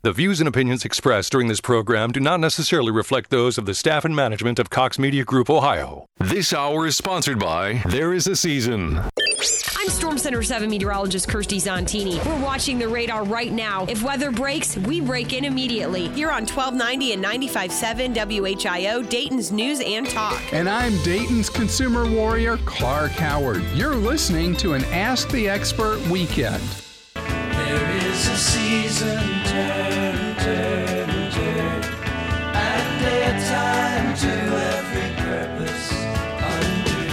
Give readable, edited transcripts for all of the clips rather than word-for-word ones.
The views and opinions expressed during this program do not necessarily reflect those of the staff and management of Cox Media Group, Ohio. This hour is sponsored by There Is a Season. I'm Storm Center 7 meteorologist Kirsty Zontini. We're watching the radar right now. If weather breaks, we break in immediately. Here on 1290 and 95.7 WHIO, Dayton's News and Talk. And I'm Dayton's consumer warrior, Clark Howard. You're listening to an Ask the Expert weekend. There is a season, turn, turn, turn, and daytime to every purpose under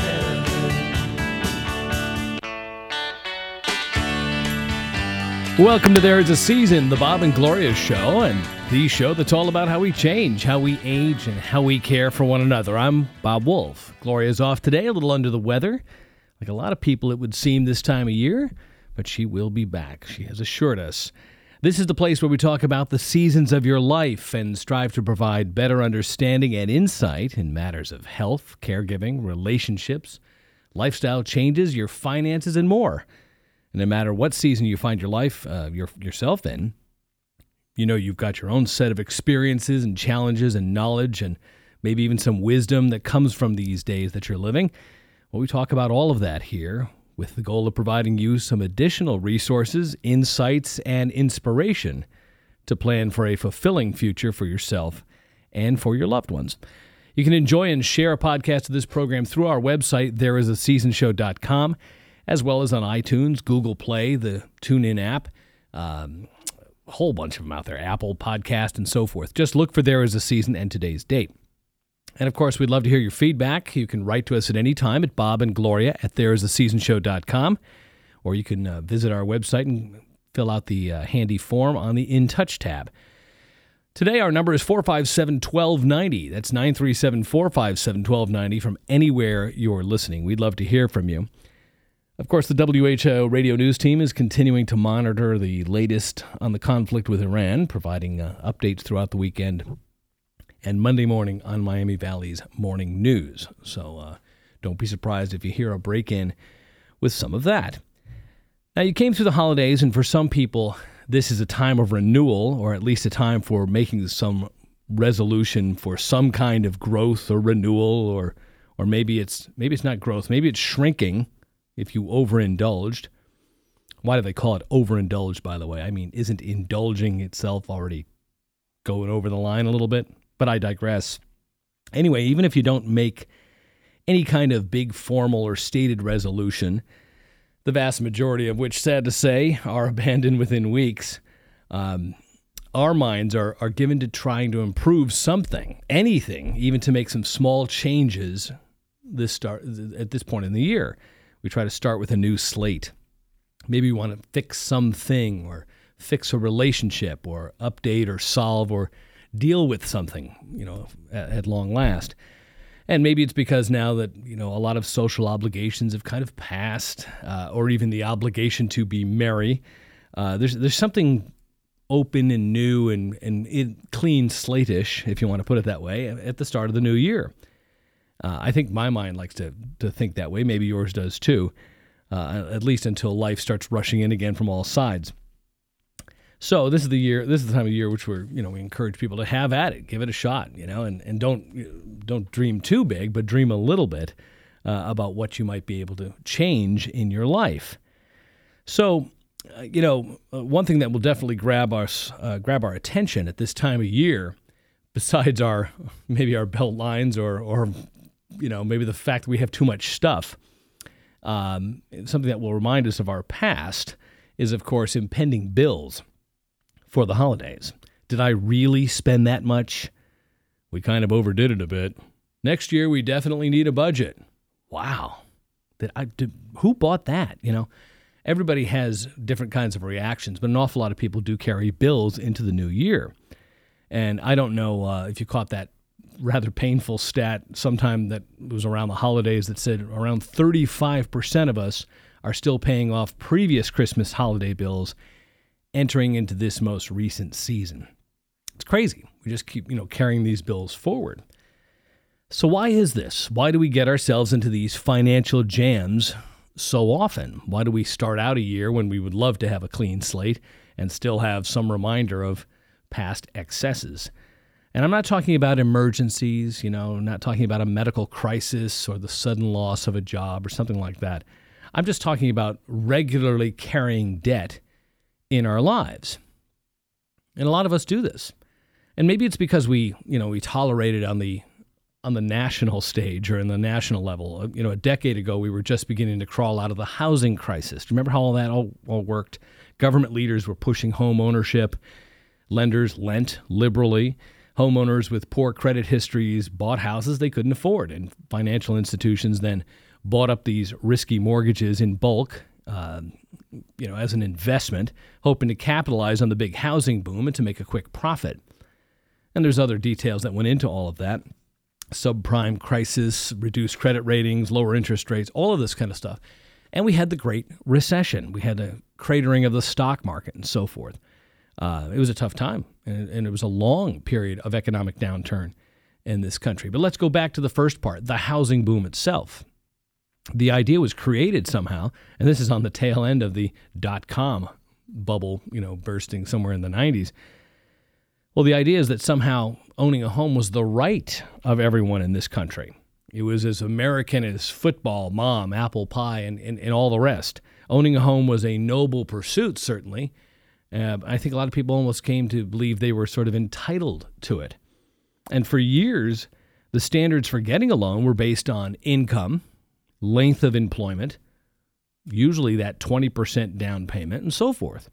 heaven. Welcome to There Is a Season, the Bob and Gloria show, and the show that's all about how we change, how we age, and how we care for one another. I'm Bob Wolf. Gloria's off today, a little under the weather. Like a lot of people, it would seem this time of year, but she will be back. She has assured us. This is the place where we talk about the seasons of your life and strive to provide better understanding and insight in matters of health, caregiving, relationships, lifestyle changes, your finances, and more. And no matter what season you find your life, yourself in, you know you've got your own set of experiences and challenges and knowledge and maybe even some wisdom that comes from these days that you're living. Well, we talk about all of that here, with the goal of providing you some additional resources, insights, and inspiration to plan for a fulfilling future for yourself and for your loved ones. You can enjoy and share a podcast of this program through our website, thereisaseasonshow.com, as well as on iTunes, Google Play, the TuneIn app, a whole bunch of them out there, Apple Podcast, and so forth. Just look for There Is a Season and today's date. And, of course, we'd love to hear your feedback. You can write to us at any time at bobandgloria@thereisaseasonshow.com, or you can visit our website and fill out the handy form on the In Touch tab. Today, our number is 457-1290. That's 937-457-1290 from anywhere you're listening. We'd love to hear from you. Of course, the WHO radio news team is continuing to monitor the latest on the conflict with Iran, providing updates throughout the weekend and Monday morning on Miami Valley's Morning News. So don't be surprised if you hear a break-in with some of that. Now, you came through the holidays, and for some people, this is a time of renewal, or at least a time for making some resolution for some kind of growth or renewal, or maybe it's not growth, maybe it's shrinking if you overindulged. Why do they call it overindulged, by the way? I mean, isn't indulging itself already going over the line a little bit? But I digress. Anyway, even if you don't make any kind of big formal or stated resolution, the vast majority of which, sad to say, are abandoned within weeks, our minds are given to trying to improve something, anything, even to make some small changes at this point in the year. We try to start with a new slate. Maybe we want to fix something, or fix a relationship, or update or solve or deal with something, at long last. And maybe it's because now that, a lot of social obligations have kind of passed, or even the obligation to be merry. There's something open and new and clean slate-ish, if you want to put it that way, at the start of the new year. I think my mind likes to think that way. Maybe yours does too, at least until life starts rushing in again from all sides. So this is the time of year which we encourage people to have at it, give it a shot, and don't dream too big, but dream a little bit about what you might be able to change in your life. So, one thing that will definitely grab our attention at this time of year, besides maybe our belt lines or maybe the fact that we have too much stuff, something that will remind us of our past is, of course, impending bills for the holidays. Did I really spend that much? We kind of overdid it a bit. Next year, we definitely need a budget. Wow. Who bought that? Everybody has different kinds of reactions, but an awful lot of people do carry bills into the new year. And I don't know if you caught that rather painful stat sometime that was around the holidays that said around 35% of us are still paying off previous Christmas holiday bills entering into this most recent season. It's crazy. We just keep, carrying these bills forward. So why is this? Why do we get ourselves into these financial jams so often? Why do we start out a year when we would love to have a clean slate and still have some reminder of past excesses. And I'm not talking about emergencies, I'm not talking about a medical crisis or the sudden loss of a job or something like that. I'm just talking about regularly carrying debt in our lives. And a lot of us do this. And maybe it's because we tolerate it on the national stage or in the national level. A decade ago, we were just beginning to crawl out of the housing crisis. Do you remember how all that all worked? Government leaders were pushing home ownership. Lenders lent liberally. Homeowners with poor credit histories bought houses they couldn't afford, and financial institutions then bought up these risky mortgages in bulk, as an investment, hoping to capitalize on the big housing boom and to make a quick profit. And there's other details that went into all of that. Subprime crisis, reduced credit ratings, lower interest rates, all of this kind of stuff. And we had the Great Recession. We had a cratering of the stock market and so forth. It was a tough time, and it was a long period of economic downturn in this country. But let's go back to the first part, the housing boom itself. The idea was created somehow, and this is on the tail end of the dot-com bubble, bursting somewhere in the 90s. Well, the idea is that somehow owning a home was the right of everyone in this country. It was as American as football, mom, apple pie, and all the rest. Owning a home was a noble pursuit, certainly. I think a lot of people almost came to believe they were sort of entitled to it. And for years, the standards for getting a loan were based on income, length of employment, usually that 20% down payment, and so forth.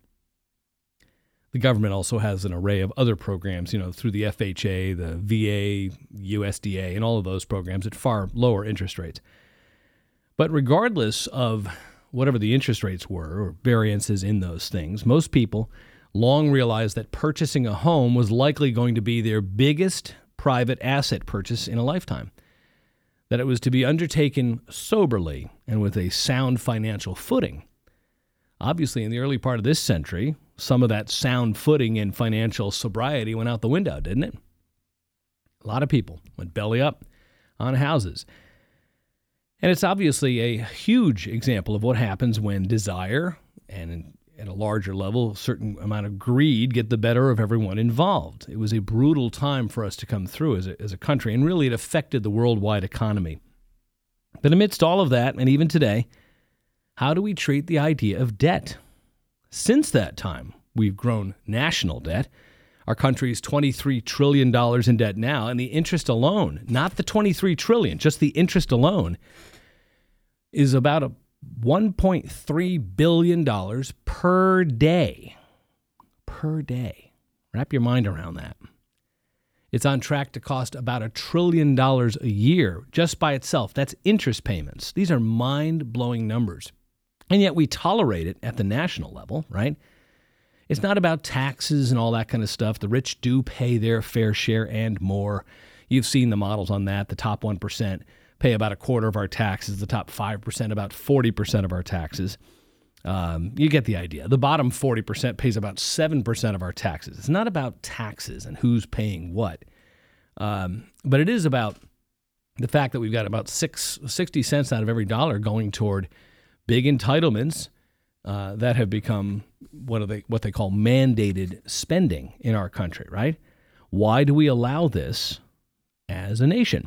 The government also has an array of other programs, through the FHA, the VA, USDA, and all of those programs at far lower interest rates. But regardless of whatever the interest rates were or variances in those things, most people long realized that purchasing a home was likely going to be their biggest private asset purchase in a lifetime, that it was to be undertaken soberly and with a sound financial footing. Obviously, in the early part of this century, some of that sound footing and financial sobriety went out the window, didn't it? A lot of people went belly up on houses. And it's obviously a huge example of what happens when desire and, at a larger level, a certain amount of greed get the better of everyone involved. It was a brutal time for us to come through as a country, and really it affected the worldwide economy. But amidst all of that, and even today, how do we treat the idea of debt? Since that time, we've grown national debt. Our country is $23 trillion in debt now, and the interest alone, not the $23 trillion, just the interest alone, is about $1.3 billion per day. Per day. Wrap your mind around that. It's on track to cost about $1 trillion a year just by itself. That's interest payments. These are mind-blowing numbers. And yet we tolerate it at the national level, right? It's not about taxes and all that kind of stuff. The rich do pay their fair share and more. You've seen the models on that. The top 1% pay about a quarter of our taxes. The top 5% about 40% of our taxes. You get the idea. The bottom 40% pays about 7% of our taxes. It's not about taxes and who's paying what. But it is about the fact that we've got about 60 cents out of every dollar going toward big entitlements that have become what they call mandated spending in our country, right? Why do we allow this as a nation?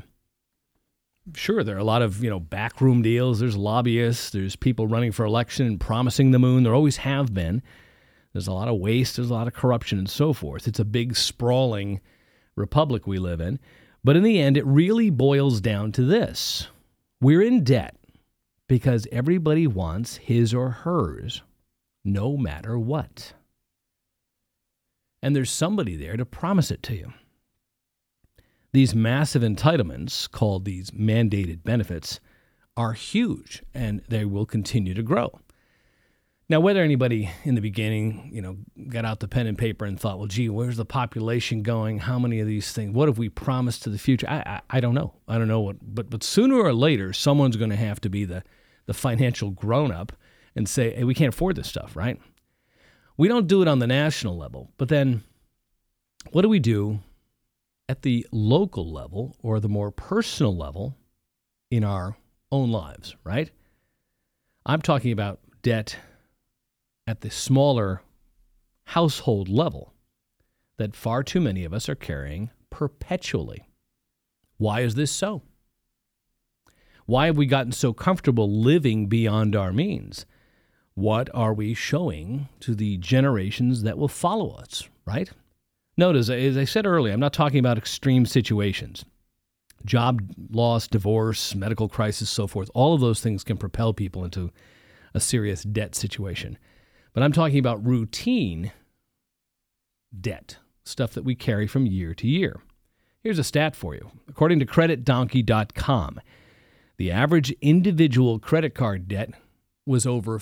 Sure, there are a lot of, backroom deals. There's lobbyists. There's people running for election and promising the moon. There always have been. There's a lot of waste. There's a lot of corruption and so forth. It's a big, sprawling republic we live in. But in the end, it really boils down to this. We're in debt because everybody wants his or hers, no matter what. And there's somebody there to promise it to you. These massive entitlements, called these mandated benefits, are huge, and they will continue to grow. Now, whether anybody in the beginning, got out the pen and paper and thought, well, gee, where's the population going? How many of these things? What have we promised to the future? I don't know. I don't know what, but sooner or later, someone's going to have to be the financial grown-up and say, hey, we can't afford this stuff, right? We don't do it on the national level, but then what do we do at the local level or the more personal level in our own lives, right? I'm talking about debt at the smaller household level, that far too many of us are carrying perpetually. Why is this so? Why have we gotten so comfortable living beyond our means? What are we showing to the generations that will follow us, right? Notice, as I said earlier, I'm not talking about extreme situations. Job loss, divorce, medical crisis, so forth. All of those things can propel people into a serious debt situation. But I'm talking about routine debt, stuff that we carry from year to year. Here's a stat for you. According to CreditDonkey.com, the average individual credit card debt was over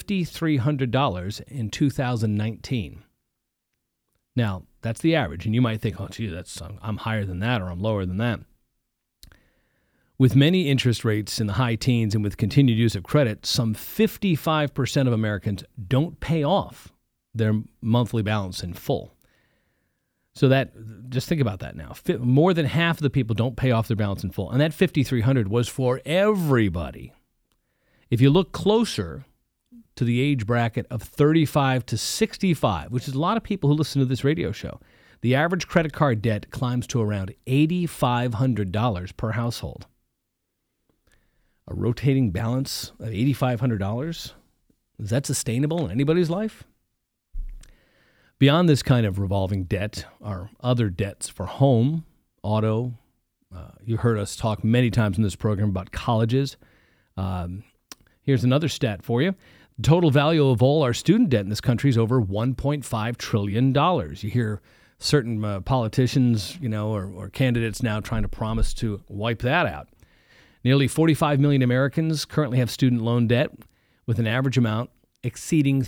$5,300 in 2019. Now, that's the average, and you might think, oh, gee, I'm higher than that or I'm lower than that. With many interest rates in the high teens and with continued use of credit, some 55% of Americans don't pay off their monthly balance in full. So just think about that now. More than half of the people don't pay off their balance in full. And that $5,300 was for everybody. If you look closer to the age bracket of 35 to 65, which is a lot of people who listen to this radio show, the average credit card debt climbs to around $8,500 per household. A rotating balance of $8,500? Is that sustainable in anybody's life? Beyond this kind of revolving debt are other debts for home, auto. You heard us talk many times in this program about colleges. Here's another stat for you. The total value of all our student debt in this country is over $1.5 trillion. You hear certain politicians, or candidates now trying to promise to wipe that out. Nearly 45 million Americans currently have student loan debt, with an average amount exceeding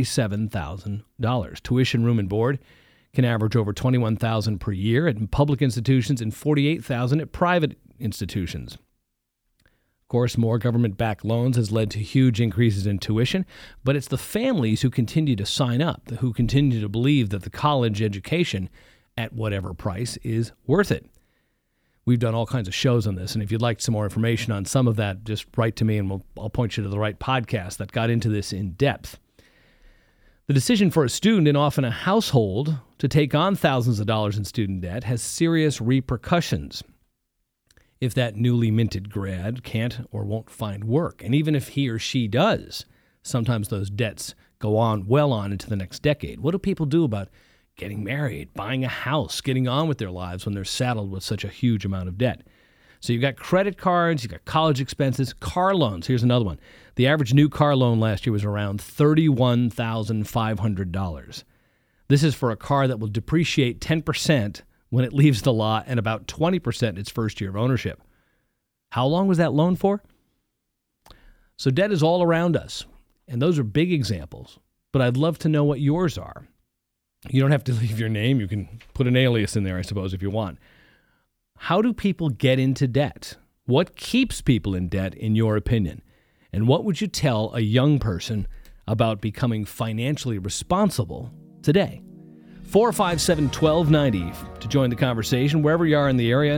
$37,000. Tuition, room, and board can average over $21,000 per year at public institutions and $48,000 at private institutions. Of course, more government-backed loans has led to huge increases in tuition, but it's the families who continue to sign up, who continue to believe that the college education, at whatever price, is worth it. We've done all kinds of shows on this, and if you'd like some more information on some of that, just write to me and I'll point you to the right podcast that got into this in depth. The decision for a student and often a household to take on thousands of dollars in student debt has serious repercussions. If that newly minted grad can't or won't find work, and even if he or she does, sometimes those debts go on well on into the next decade. What do people do about getting married, buying a house, getting on with their lives when they're saddled with such a huge amount of debt? So you've got credit cards, you've got college expenses, car loans. Here's another one. The average new car loan last year was around $31,500. This is for a car that will depreciate 10% when it leaves the lot and about 20% in its first year of ownership. How long was that loan for? So debt is all around us, and those are big examples, but I'd love to know what yours are. You don't have to leave your name. You can put an alias in there, I suppose, if you want. How do people get into debt? What keeps people in debt, in your opinion? And what would you tell a young person about becoming financially responsible today? 457-1290 to join the conversation. Wherever you are in the area,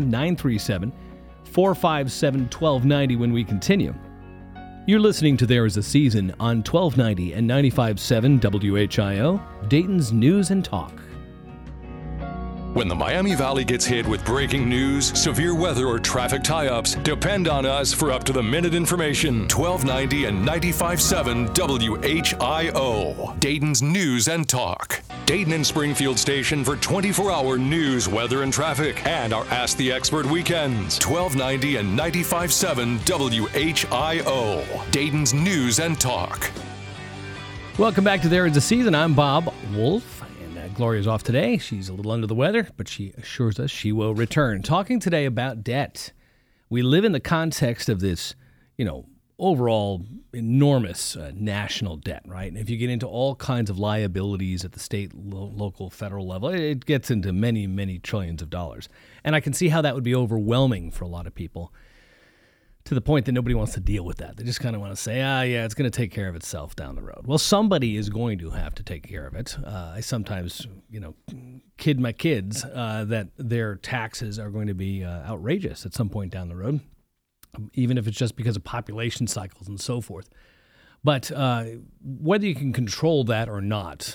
937-457-1290 when we continue. You're listening to There Is a Season on 1290 and 95.7 WHIO, Dayton's News and Talk. When the Miami Valley gets hit with breaking news, severe weather, or traffic tie-ups, depend on us for up-to-the-minute information. 1290 and 95.7 WHIO, Dayton's News and Talk. Dayton and Springfield station for 24-hour news, weather, and traffic, and our Ask the Expert weekends. 1290 and 95.7 WHIO, Dayton's News and Talk. Welcome back to There Is a Season. I'm Bob Wolf. Gloria's off today. She's a little under the weather, but she assures us she will return. Talking today about debt. We live in the context of this, overall enormous national debt, right? And if you get into all kinds of liabilities at the state, local, federal level, it gets into many, many trillions of dollars. And I can see how that would be overwhelming for a lot of people, to the point that nobody wants to deal with that. They just kind of want to say, it's going to take care of itself down the road. Well, somebody is going to have to take care of it. I sometimes, kid my kids that their taxes are going to be outrageous at some point down the road, even if it's just because of population cycles and so forth. But whether you can control that or not,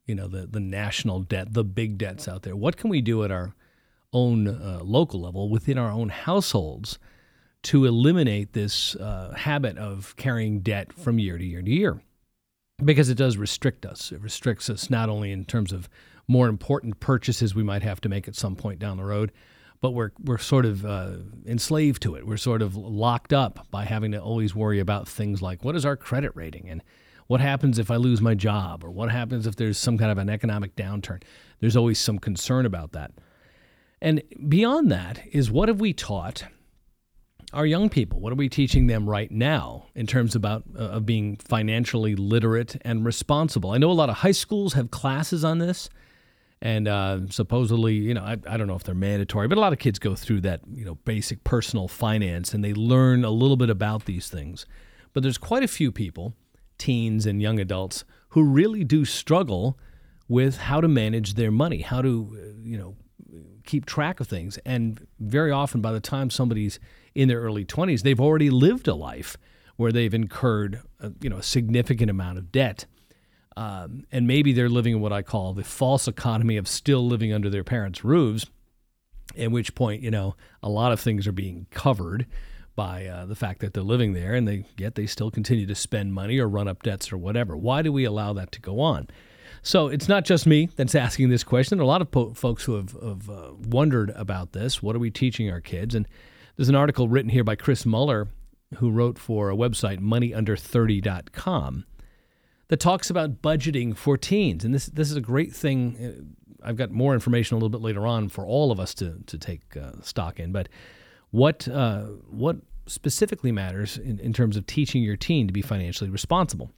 the national debt, the big debts out there. What can we do at our own local level within our own households to eliminate this habit of carrying debt from year to year to year? Because it does restrict us. It restricts us not only in terms of more important purchases we might have to make at some point down the road, but we're sort of enslaved to it. We're sort of locked up by having to always worry about things like, what is our credit rating, and what happens if I lose my job, or what happens if there's some kind of an economic downturn. There's always some concern about that. And beyond that is, what have we taught our young people? What are we teaching them right now in terms of being financially literate and responsible? I know a lot of high schools have classes on this. And supposedly, I don't know if they're mandatory, but a lot of kids go through that, basic personal finance, and they learn a little bit about these things. But there's quite a few people, teens and young adults, who really do struggle with how to manage their money, how to, keep track of things. And very often, by the time somebody's in their early 20s, they've already lived a life where they've incurred, a significant amount of debt. And maybe they're living in what I call the false economy of still living under their parents' roofs, at which point, a lot of things are being covered by the fact that they're living there, and yet they still continue to spend money or run up debts or whatever. Why do we allow that to go on? So it's not just me that's asking this question. There are a lot of folks who have wondered about this. What are we teaching our kids? And there's an article written here by Chris Muller, who wrote for a website, moneyunder30.com. that talks about budgeting for teens. And this is a great thing. I've got more information a little bit later on for all of us to take stock in. But what specifically matters in terms of teaching your teen to be financially responsible?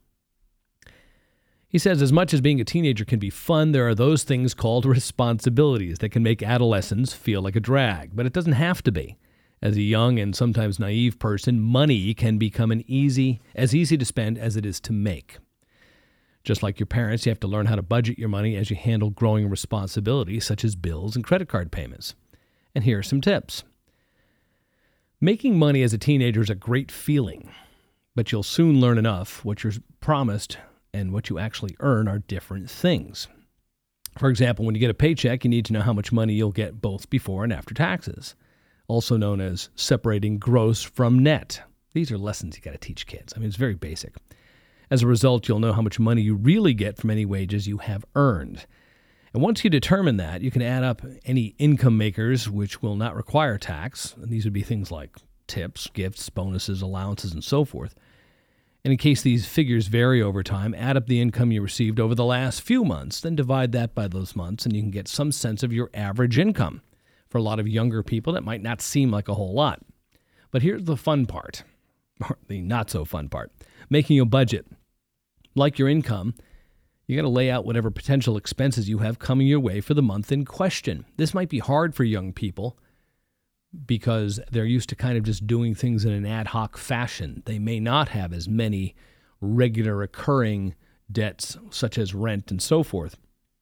He says, as much as being a teenager can be fun, there are those things called responsibilities that can make adolescence feel like a drag. But it doesn't have to be. As a young and sometimes naive person, money can become as easy to spend as it is to make. Just like your parents, you have to learn how to budget your money as you handle growing responsibilities such as bills and credit card payments. And here are some tips. Making money as a teenager is a great feeling, but you'll soon learn enough what you're promised and what you actually earn are different things. For example, when you get a paycheck, you need to know how much money you'll get both before and after taxes, also known as separating gross from net. These are lessons you got to teach kids. It's very basic. As a result, you'll know how much money you really get from any wages you have earned. And once you determine that, you can add up any income makers which will not require tax. And these would be things like tips, gifts, bonuses, allowances, and so forth. And in case these figures vary over time, add up the income you received over the last few months, then divide that by those months, and you can get some sense of your average income. For a lot of younger people, that might not seem like a whole lot. But here's the fun part, or the not so fun part, making a budget. Like your income, you got to lay out whatever potential expenses you have coming your way for the month in question. This might be hard for young people because they're used to kind of just doing things in an ad hoc fashion. They may not have as many regular recurring debts such as rent and so forth.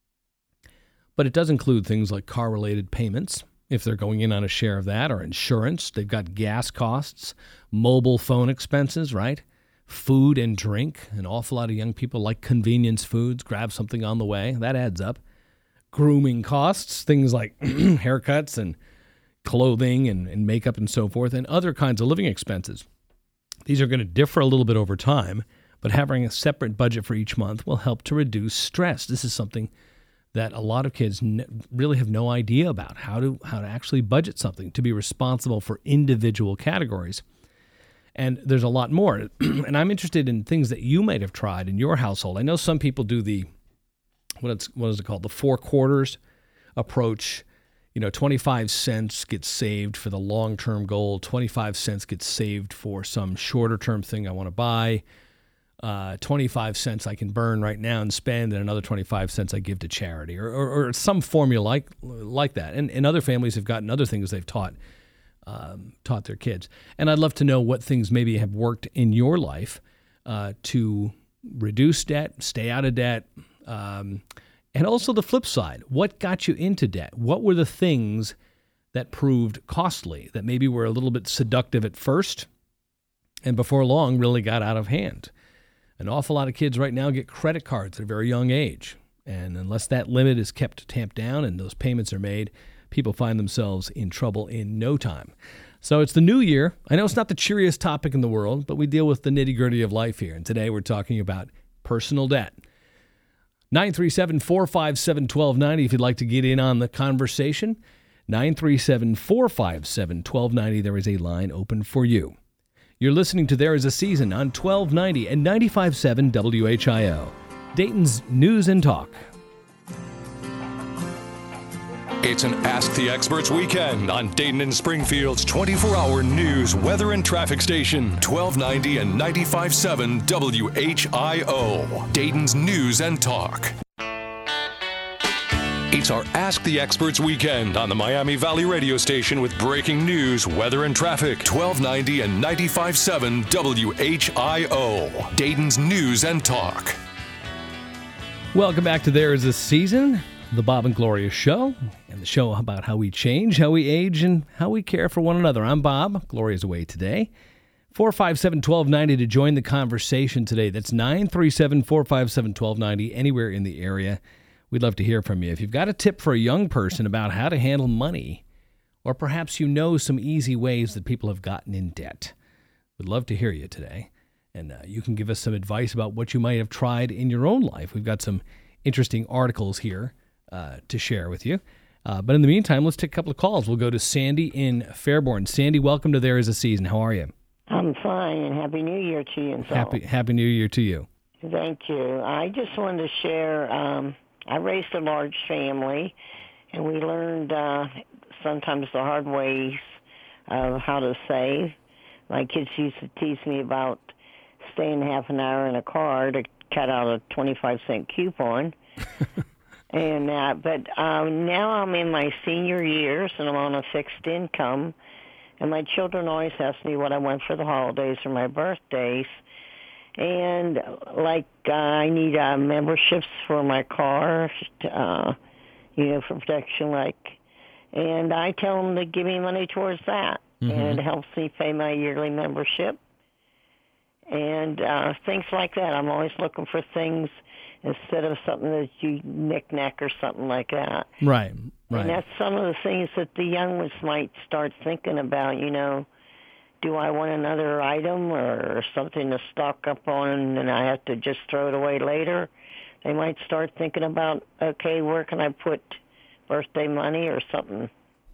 But it does include things like car-related payments, if they're going in on a share of that, or insurance. They've got gas costs, mobile phone expenses, right? Food and drink. An awful lot of young people like convenience foods, grab something on the way. That adds up. Grooming costs, things like haircuts and clothing and makeup and so forth, and other kinds of living expenses. These are going to differ a little bit over time, but having a separate budget for each month will help to reduce stress. This is something that a lot of kids really have no idea about, how to actually budget something, to be responsible for individual categories. And there's a lot more. And I'm interested in things that you might have tried in your household. I know some people do the, what is it called, the 4 quarters approach. 25 cents gets saved for the long-term goal. 25 cents gets saved for some shorter-term thing I want to buy. 25 cents I can burn right now and spend, and another 25 cents I give to charity, or some formula like that. And other families have gotten other things they've taught their kids. And I'd love to know what things maybe have worked in your life to reduce debt, stay out of debt, and also the flip side. What got you into debt? What were the things that proved costly, that maybe were a little bit seductive at first, and before long really got out of hand? An awful lot of kids right now get credit cards at a very young age. And unless that limit is kept tamped down and those payments are made, people find themselves in trouble in no time. So it's the new year. I know it's not the cheeriest topic in the world, but we deal with the nitty-gritty of life here. And today we're talking about personal debt. 937-457-1290 if you'd like to get in on the conversation. 937-457-1290. There is a line open for you. You're listening to There Is a Season on 1290 and 95.7 WHIO. Dayton's News and Talk. It's an Ask the Experts weekend on Dayton and Springfield's 24-hour news, weather, and traffic station, 1290 and 95.7 WHIO. Dayton's News and Talk. It's our Ask the Experts weekend on the Miami Valley radio station with breaking news, weather, and traffic, 1290 and 95.7 WHIO. Dayton's News and Talk. Welcome back to There Is a Season, the Bob and Gloria Show, and the show about how we change, how we age, and how we care for one another. I'm Bob. Gloria's away today. 457-1290 to join the conversation today. That's 937-457-1290, anywhere in the area. We'd love to hear from you. If you've got a tip for a young person about how to handle money, or perhaps you know some easy ways that people have gotten in debt, we'd love to hear you today. And you can give us some advice about what you might have tried in your own life. We've got some interesting articles here to share with you. But in the meantime, let's take a couple of calls. We'll go to Sandy in Fairborn. Sandy, welcome to There Is a Season. How are you? I'm fine, and Happy New Year to you. And so. Happy New Year to you. Thank you. I just wanted to share, I raised a large family, and we learned sometimes the hard ways of how to save. My kids used to tease me about staying half an hour in a car to cut out a 25-cent coupon. And but now I'm in my senior years, and I'm on a fixed income. And my children always ask me what I want for the holidays or my birthdays. And, I need memberships for my car, for protection, and I tell them to give me money towards that. Mm-hmm. And it helps me pay my yearly membership. And things like that. I'm always looking for things instead of something that you knick-knack or something like that. Right. And that's some of the things that the young ones might start thinking about, do I want another item or something to stock up on and I have to just throw it away later? They might start thinking about, okay, where can I put birthday money or something?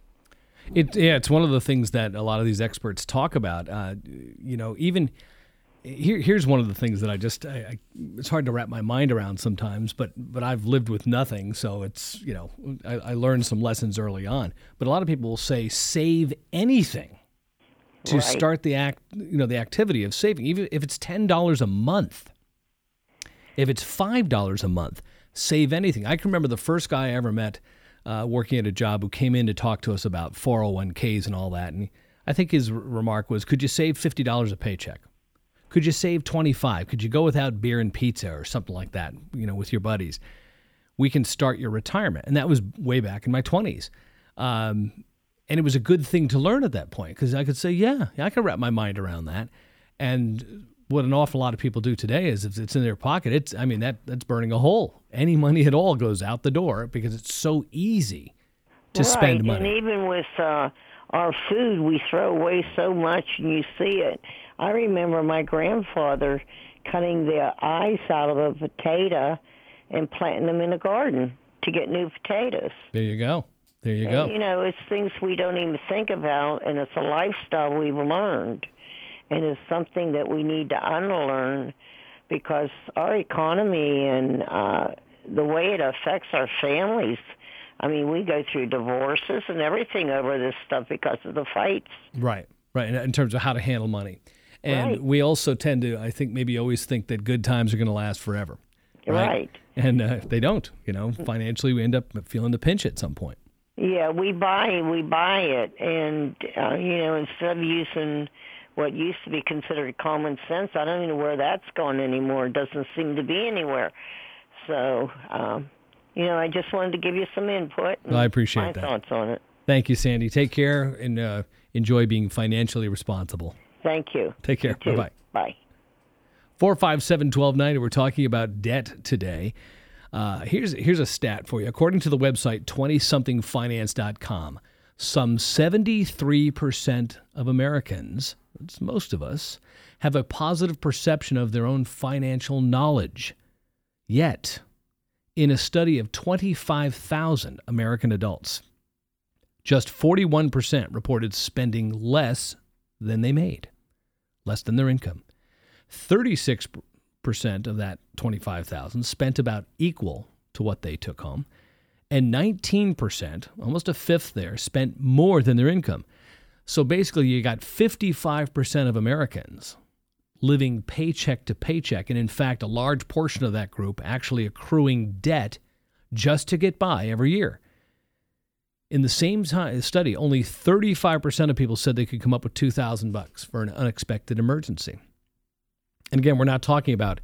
It's one of the things that a lot of these experts talk about. Even here's one of the things that it's hard to wrap my mind around sometimes, but I've lived with nothing, so it's, I learned some lessons early on. But a lot of people will say save anything to start the activity of saving, even if it's $10 a month. If it's $5 a month, save anything. I can remember the first guy I ever met working at a job who came in to talk to us about 401ks and all that. And I think his remark was, could you save $50 a paycheck? Could you save $25? Could you go without beer and pizza or something like that, with your buddies? We can start your retirement. And that was way back in my 20s. And it was a good thing to learn at that point because I could say, yeah, I can wrap my mind around that. And what an awful lot of people do today is if it's in their pocket, that's burning a hole. Any money at all goes out the door because it's so easy to spend money. And even with our food, we throw away so much, and you see it. I remember my grandfather cutting the eyes out of a potato and planting them in a garden to get new potatoes. There you go. It's things we don't even think about, and it's a lifestyle we've learned. And it's something that we need to unlearn because our economy and the way it affects our families, we go through divorces and everything over this stuff because of the fights. Right. In terms of how to handle money. And we also tend to, I think, maybe always think that good times are going to last forever. Right. And they don't. Financially, we end up feeling the pinch at some point. Yeah, we buy it. And, instead of using what used to be considered common sense, I don't even know where that's gone anymore. It doesn't seem to be anywhere. So, I just wanted to give you some input. I appreciate that. My thoughts on it. Thank you, Sandy. Take care and enjoy being financially responsible. Thank you. Take care. Bye-bye. Bye. 457-1290. We're talking about debt today. Here's a stat for you. According to the website 20somethingfinance.com, some 73% of Americans, that's most of us, have a positive perception of their own financial knowledge. Yet, in a study of 25,000 American adults, just 41% reported spending less than they made, less than their income. 36% of that 25,000 spent about equal to what they took home. And 19%, almost a fifth there, spent more than their income. So basically, you got 55% of Americans living paycheck to paycheck. And in fact, a large portion of that group actually accruing debt just to get by every year. In the same study, only 35% of people said they could come up with $2,000 for an unexpected emergency. And again, we're not talking about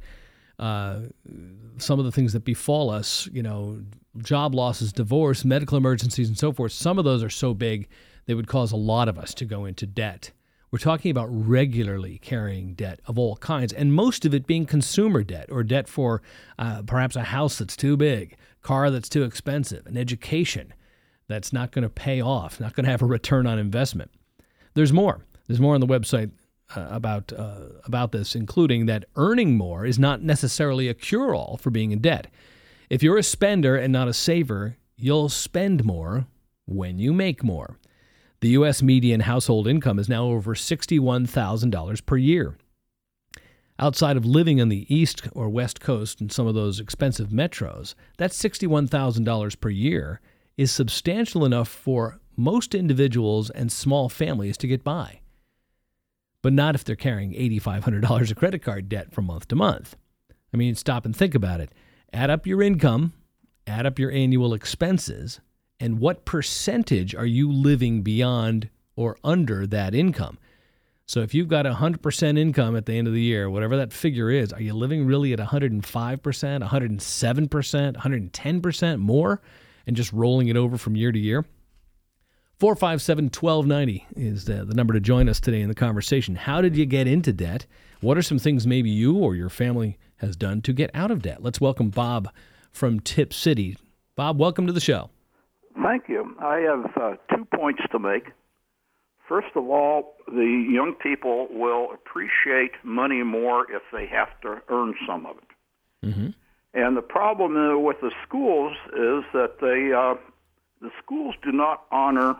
some of the things that befall us, job losses, divorce, medical emergencies, and so forth. Some of those are so big they would cause a lot of us to go into debt. We're talking about regularly carrying debt of all kinds, and most of it being consumer debt or debt for perhaps a house that's too big, car that's too expensive, an education that's not going to pay off, not going to have a return on investment. There's more. There's more on the website about this, including that earning more is not necessarily a cure-all for being in debt. If you're a spender and not a saver, you'll spend more when you make more. The U.S. median household income is now over $61,000 per year. Outside of living on the East or West Coast in some of those expensive metros, that $61,000 per year is substantial enough for most individuals and small families to get by. But not if they're carrying $8,500 of credit card debt from month to month. I mean, stop and think about it. Add up your income, add up your annual expenses, and what percentage are you living beyond or under that income? So if you've got 100% income at the end of the year, whatever that figure is, are you living really at 105%, 107%, 110% more and just rolling it over from year to year? 457-1290 is the number to join us today in the conversation. How did you get into debt? What are some things maybe you or your family has done to get out of debt? Let's welcome Bob from Tip City. Bob, welcome to the show. Thank you. I have 2 points to make. First of all, the young people will appreciate money more if they have to earn some of it. Mm-hmm. And the problem with the schools is that the schools do not honor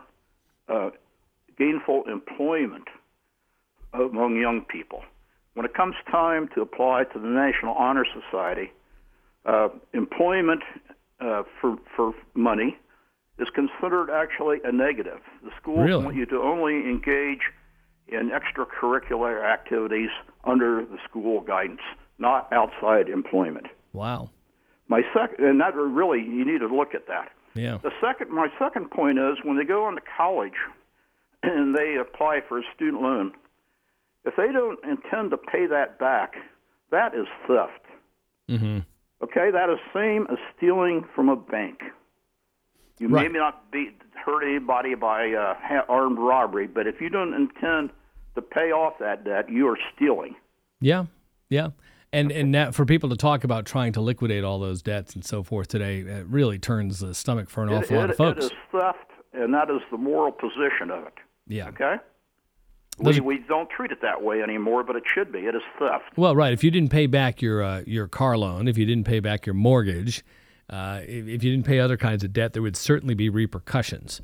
gainful employment among young people. When it comes time to apply to the National Honor Society, employment for money is considered actually a negative. The schools want you to only engage in extracurricular activities under the school guidance, not outside employment. Wow. And that really, you need to look at that. Yeah. My second point is when they go on to college and they apply for a student loan, if they don't intend to pay that back, that is theft. Mm-hmm. Okay, that is same as stealing from a bank. You may not hurt anybody by armed robbery, but if you don't intend to pay off that debt, you are stealing. Yeah, yeah. And that, for people to talk about trying to liquidate all those debts and so forth today, it really turns the stomach for an awful lot of folks. It is theft, and that is the moral position of it. Yeah. Okay? We don't treat it that way anymore, but it should be. It is theft. Well, right. If you didn't pay back your car loan, if you didn't pay back your mortgage, if you didn't pay other kinds of debt, there would certainly be repercussions,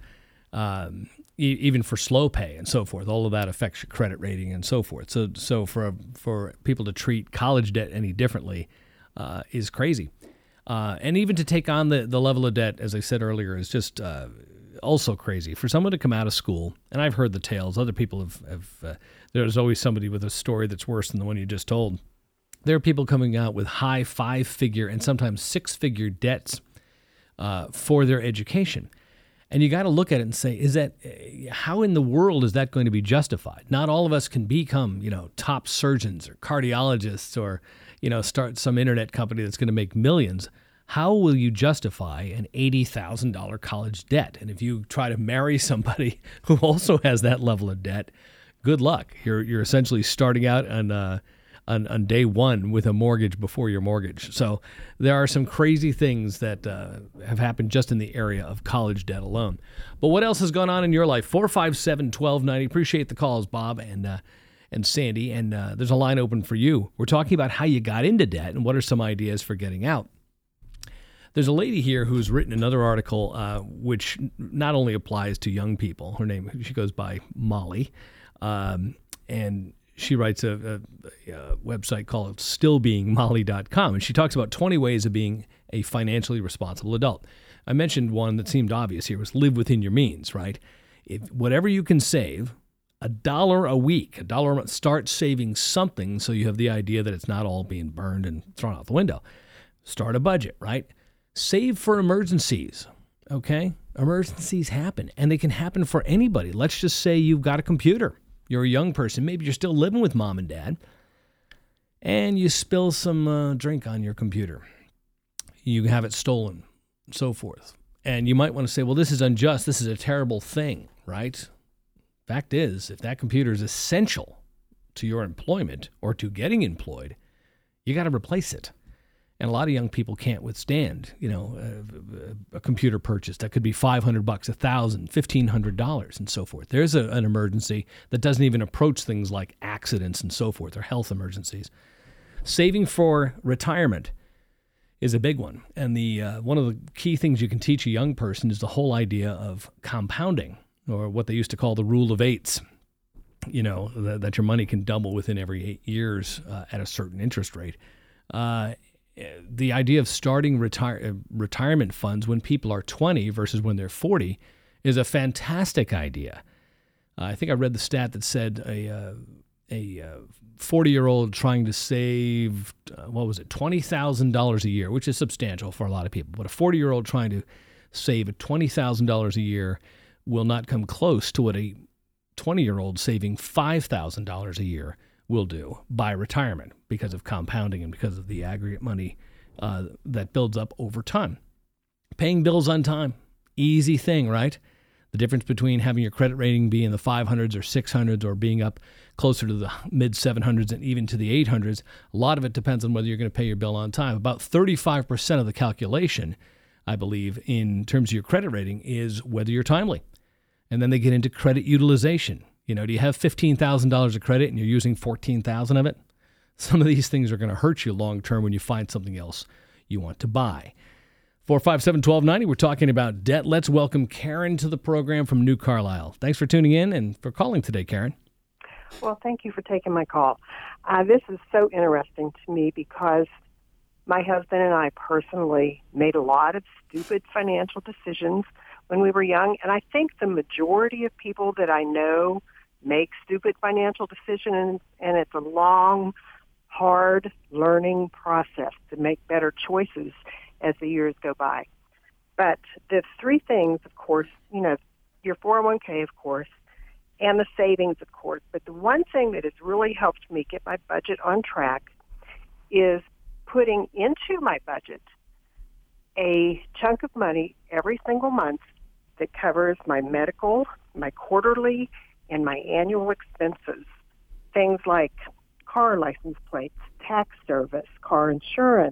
even for slow pay and so forth. All of that affects your credit rating and so forth. So for people to treat college debt any differently is crazy. And even to take on the level of debt, as I said earlier, is just also crazy. For someone to come out of school, and I've heard the tales, other people have there's always somebody with a story that's worse than the one you just told. There are people coming out with high 5-figure and sometimes 6-figure debts for their education. And you got to look at it and say, how in the world is that going to be justified? Not all of us can become, top surgeons or cardiologists or, start some internet company that's going to make millions. How will you justify an $80,000 college debt? And if you try to marry somebody who also has that level of debt, good luck. You're essentially starting out on on day one with a mortgage before your mortgage. So there are some crazy things that have happened just in the area of college debt alone. But what else has gone on in your life? 457-1290. Appreciate the calls, Bob and Sandy. And there's a line open for you. We're talking about how you got into debt and what are some ideas for getting out. There's a lady here who's written another article which not only applies to young people. She goes by Molly. And she writes a website called stillbeingmolly.com, and she talks about 20 ways of being a financially responsible adult. I mentioned one that seemed obvious here was live within your means, right? If whatever you can save, $1 a week, $1 a month, start saving something so you have the idea that it's not all being burned and thrown out the window. Start a budget, right? Save for emergencies, okay? Emergencies happen, and they can happen for anybody. Let's just say you've got a computer. You're a young person. Maybe you're still living with mom and dad, and you spill some drink on your computer. You have it stolen, and so forth. And you might want to say, well, this is unjust. This is a terrible thing, right? Fact is, if that computer is essential to your employment or to getting employed, you got to replace it. And a lot of young people can't withstand, a computer purchase that could be $500, $1,000, $1,500, and so forth. There's an emergency that doesn't even approach things like accidents and so forth or health emergencies. Saving for retirement is a big one. And one of the key things you can teach a young person is the whole idea of compounding, or what they used to call the rule of eights. That your money can double within every 8 years at a certain interest rate. The idea of starting retirement funds when people are 20 versus when they're 40 is a fantastic idea. I think I read the stat that said a 40-year-old trying to save, $20,000 a year, which is substantial for a lot of people. But a 40-year-old trying to save $20,000 a year will not come close to what a 20-year-old saving $5,000 a year will do by retirement because of compounding and because of the aggregate money that builds up over time. Paying bills on time, easy thing, right? The difference between having your credit rating be in the 500s or 600s or being up closer to the mid 700s and even to the 800s, a lot of it depends on whether you're going to pay your bill on time. About 35% of the calculation, I believe, in terms of your credit rating is whether you're timely. And then they get into credit utilization. Do you have $15,000 of credit and you're using $14,000 of it? Some of these things are going to hurt you long term when you find something else you want to buy. 457-1290, we're talking about debt. Let's welcome Karen to the program from New Carlisle. Thanks for tuning in and for calling today, Karen. Well, thank you for taking my call. This is so interesting to me because my husband and I personally made a lot of stupid financial decisions when we were young, and I think the majority of people that I know make stupid financial decisions, and it's a long, hard learning process to make better choices as the years go by. But the three things, of course, your 401k, of course, and the savings, of course. But the one thing that has really helped me get my budget on track is putting into my budget a chunk of money every single month that covers my medical, my quarterly, and my annual expenses. Things like car license plates, tax service, car insurance,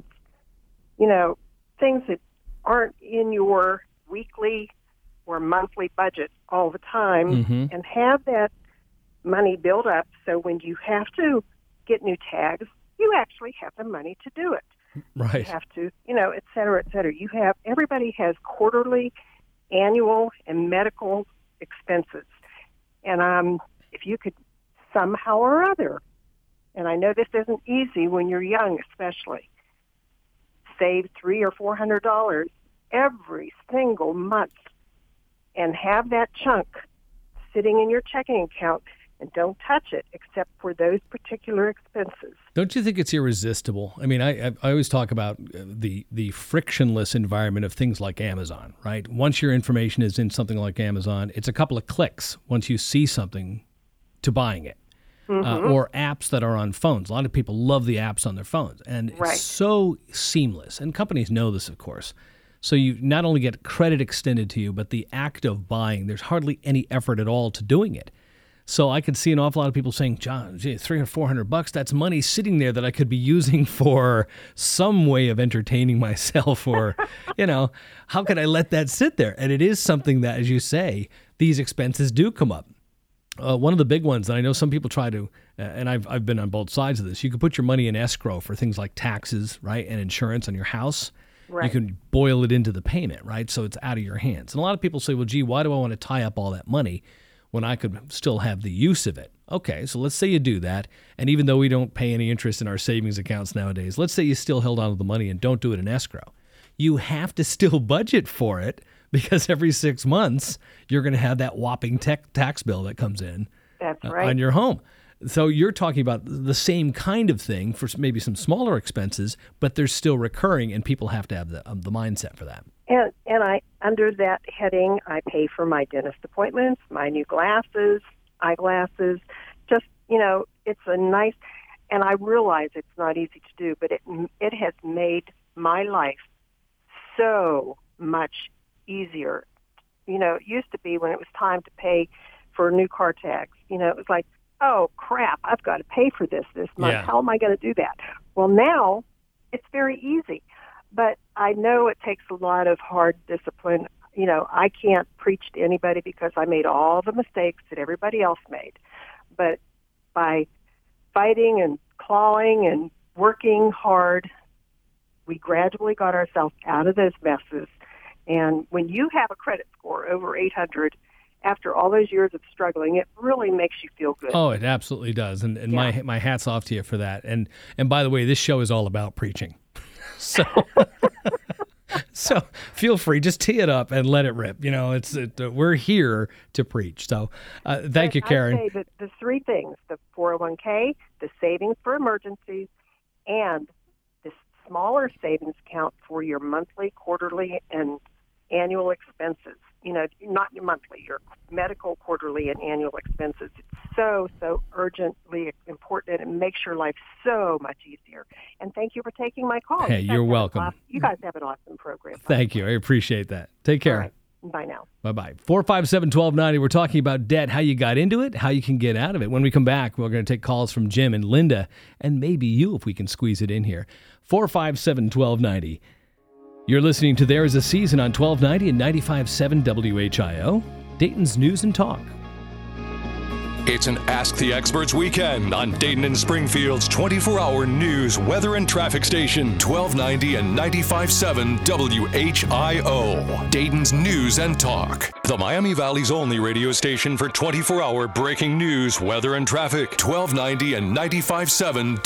things that aren't in your weekly or monthly budget all the time, and have that money build up so when you have to get new tags, you actually have the money to do it. Right. You have to, et cetera, et cetera. Everybody has quarterly, annual, and medical expenses. And if you could somehow or other, and I know this isn't easy when you're young especially, save $300 or $400 every single month and have that chunk sitting in your checking account and don't touch it except for those particular expenses. Don't you think it's irresistible? I mean, I always talk about the frictionless environment of things like Amazon, right? Once your information is in something like Amazon, it's a couple of clicks once you see something to buying it. Or apps that are on phones. A lot of people love the apps on their phones, and it's so seamless. And companies know this, of course. So you not only get credit extended to you, but the act of buying, there's hardly any effort at all to doing it. So I could see an awful lot of people saying, John, gee, $300 or $400, that's money sitting there that I could be using for some way of entertaining myself, or, how could I let that sit there? And it is something that, as you say, these expenses do come up. One of the big ones, and I know some people try to, and I've been on both sides of this, you can put your money in escrow for things like taxes, right, and insurance on your house. Right. You can boil it into the payment, right, so it's out of your hands. And a lot of people say, well, gee, why do I want to tie up all that money when I could still have the use of it? Okay, so let's say you do that, and even though we don't pay any interest in our savings accounts nowadays, let's say you still held on to the money and don't do it in escrow. You have to still budget for it, because every 6 months you're going to have that whopping tax bill that comes in. That's right. On your home. So you're talking about the same kind of thing for maybe some smaller expenses, but they're still recurring, and people have to have the mindset for that. And I, under that heading, I pay for my dentist appointments, my new glasses, eyeglasses. Just, it's a nice, and I realize it's not easy to do, but it has made my life so much easier. It used to be when it was time to pay for new car tags, it was like, oh, crap, I've got to pay for this month. Yeah. How am I going to do that? Well, now it's very easy. But I know it takes a lot of hard discipline. I can't preach to anybody because I made all the mistakes that everybody else made. But by fighting and clawing and working hard, we gradually got ourselves out of those messes. And when you have a credit score over 800, after all those years of struggling, it really makes you feel good. Oh, it absolutely does. And yeah. my hat's off to you for that. And by the way, this show is all about preaching. So so feel free, just tee it up and let it rip. We're here to preach. So thank you, Karen. I'd say the three things: the 401k, the savings for emergencies, and this smaller savings account for your monthly, quarterly, and annual expenses. Not your monthly, your medical, quarterly, and annual expenses. It's so urgently important, and it makes your life so much easier. And thank you for taking my call. Hey, you're welcome. You guys have an awesome program. Thank you. I appreciate that. Take care. All right. Bye now. Bye-bye. 457-1290. We're talking about debt, how you got into it, how you can get out of it. When we come back, we're going to take calls from Jim and Linda, and maybe you, if we can squeeze it in here. 457-1290. You're listening to There Is a Season on 1290 and 95.7 WHIO, Dayton's News and Talk. It's an Ask the Experts weekend on Dayton and Springfield's 24-hour news, weather, and traffic station, 1290 and 95.7 WHIO, Dayton's News and Talk. The Miami Valley's only radio station for 24-hour breaking news, weather, and traffic, 1290 and 95.7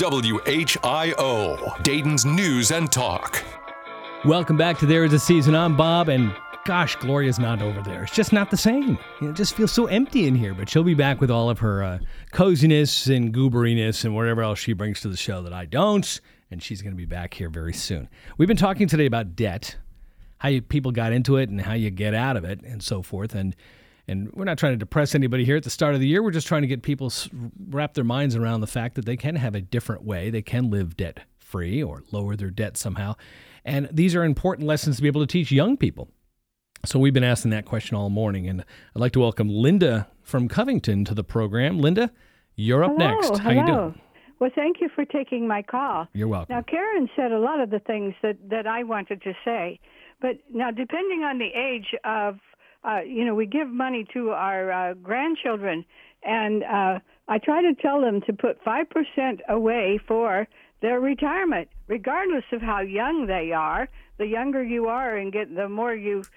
WHIO, Dayton's News and Talk. Welcome back to There Is a Season. I'm Bob, and gosh, Gloria's not over there. It's just not the same. It just feels so empty in here, but she'll be back with all of her coziness and gooberiness and whatever else she brings to the show that I don't, and she's going to be back here very soon. We've been talking today about debt, how people got into it and how you get out of it and so forth, and we're not trying to depress anybody here at the start of the year. We're just trying to get people wrap their minds around the fact that they can have a different way. They can live debt-free or lower their debt somehow. And these are important lessons to be able to teach young people. So we've been asking that question all morning, and I'd like to welcome Linda from Covington to the program. Linda, you're up next. How you doing? Well, thank you for taking my call. You're welcome. Now, Karen said a lot of the things that I wanted to say, but now depending on the age of, we give money to our grandchildren, and I try to tell them to put 5% away for their retirement, regardless of how young they are. The younger you are, and the more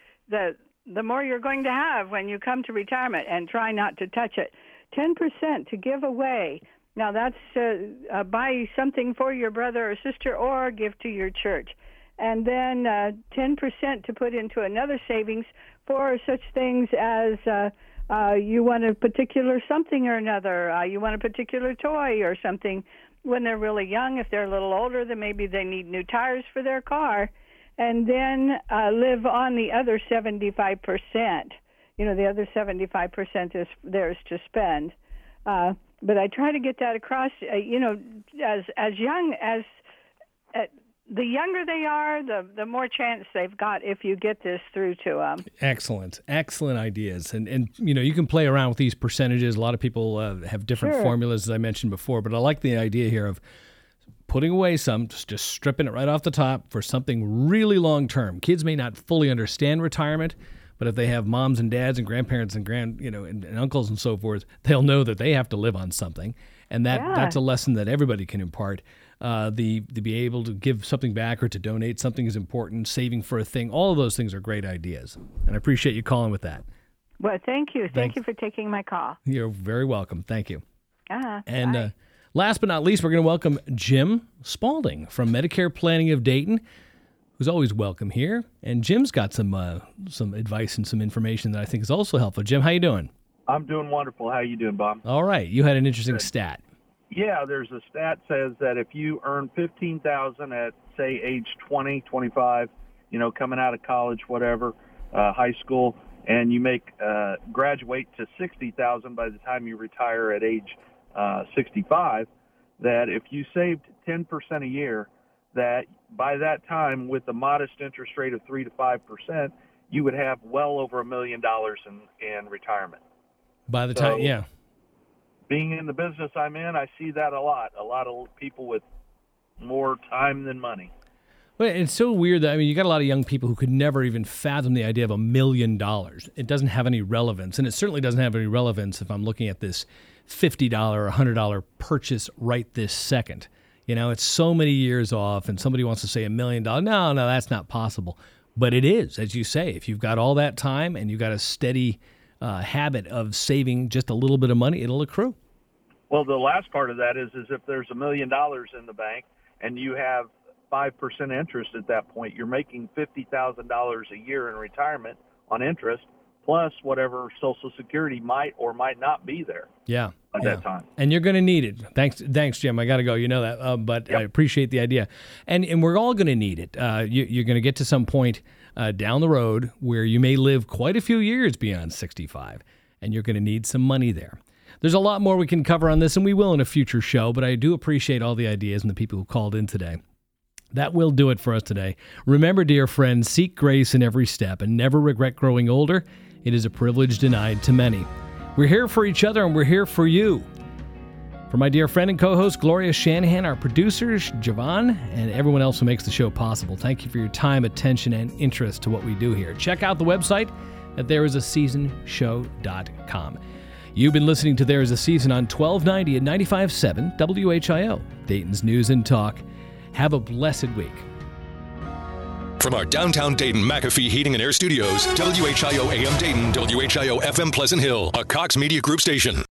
you're going to have when you come to retirement, and try not to touch it. 10% to give away. Now that's buy something for your brother or sister, or give to your church, and then 10% to put into another savings for such things as you want a particular something or another. You want a particular toy or something. When they're really young, if they're a little older, then maybe they need new tires for their car, and then live on the other 75%. The other 75% is theirs to spend. But I try to get that across, as young as the younger they are, the more chance they've got if you get this through to them. Excellent ideas. And you can play around with these percentages. A lot of people have different formulas, as I mentioned before, but I like the idea here of putting away some, just stripping it right off the top for something really long term. Kids may not fully understand retirement, but if they have moms and dads and grandparents and and uncles and so forth, they'll know that they have to live on something. And that's a lesson that everybody can impart. To be able to give something back or to donate something is important. Saving for a thing, all of those things are great ideas. And I appreciate you calling with that. Well, thank you. Thank you for taking my call. You're very welcome. Thank you. And last but not least, we're going to welcome Jim Spalding from Medicare Planning of Dayton, who's always welcome here. And Jim's got some advice and some information that I think is also helpful. Jim, how you doing? I'm doing wonderful. How you doing, Bob? All right. You had an interesting stat. Yeah, there's a stat says that if you earn $15,000 at, say, age 20, 25, coming out of college, whatever, high school, and you graduate to $60,000 by the time you retire at age 65, that if you saved 10% a year, that by that time, with a modest interest rate of 3 to 5%, you would have well over $1 million in retirement. By the time, yeah. Being in the business I'm in, I see that a lot. A lot of people with more time than money. Well, it's so weird that, you got a lot of young people who could never even fathom the idea of $1 million. It doesn't have any relevance, and it certainly doesn't have any relevance if I'm looking at this $50 or $100 purchase right this second. It's so many years off, and somebody wants to say $1 million. No, that's not possible. But it is, as you say, if you've got all that time and you've got a steady habit of saving just a little bit of money, it'll accrue. Well, the last part of that is if there's $1 million in the bank and you have 5% interest at that point, you're making $50,000 a year in retirement on interest, plus whatever Social Security might or might not be there. At that time. And you're going to need it. Thanks, Jim. I got to go. You know that. But yep. I appreciate the idea. And we're all going to need it. You're going to get to some point down the road where you may live quite a few years beyond 65, and you're going to need some money there. There's a lot more we can cover on this, and we will in a future show, but I do appreciate all the ideas and the people who called in today. That will do it for us today. Remember, dear friends, seek grace in every step and never regret growing older. It is a privilege denied to many. We're here for each other, and we're here for you. For my dear friend and co-host, Gloria Shanahan, our producers, Javon, and everyone else who makes the show possible, thank you for your time, attention, and interest to what we do here. Check out the website at thereisaseasonshow.com. You've been listening to There Is a Season on 1290 and 95.7 WHIO, Dayton's News and Talk. Have a blessed week. From our downtown Dayton McAfee Heating and Air Studios, WHIO AM Dayton, WHIO FM Pleasant Hill, a Cox Media Group station.